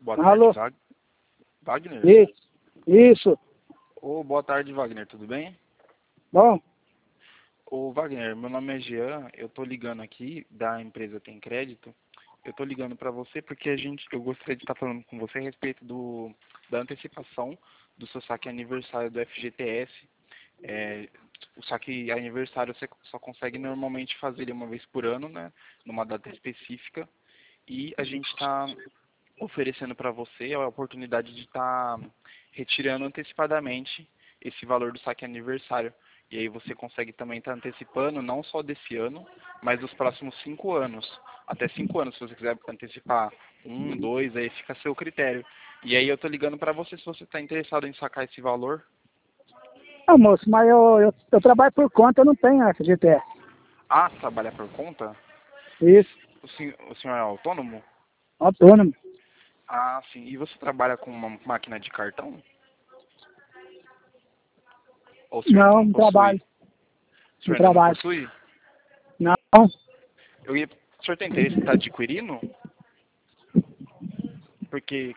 Boa tarde, Alô? Wagner? Isso. Ô, boa tarde, Wagner, tudo bem? Bom, Ô, Wagner, meu nome é Jean, eu tô ligando aqui da empresa Tem Crédito. Eu tô ligando para você porque eu gostaria de estar falando com você a respeito da antecipação do seu saque aniversário do FGTS. É, o saque aniversário você só consegue normalmente fazer ele uma vez por ano, né? Numa data específica. E a gente está oferecendo para você a oportunidade de estar retirando antecipadamente esse valor do saque aniversário. E aí você consegue também estar antecipando não só desse ano, mas dos próximos 5 anos. Até 5 anos, se você quiser antecipar um, dois, aí fica a seu critério. E aí eu tô ligando para você se você está interessado em sacar esse valor. moço, mas eu trabalho por conta, eu não tenho FGTS. Ah, trabalhar por conta? Isso, O senhor é autônomo? autônomo. Ah, sim. E você trabalha com uma máquina de cartão? Ou o senhor ainda Não, não não possui? trabalho, O não senhor ainda não trabalho. possui? Não, O senhor tem interesse em estar adquirindo? Porque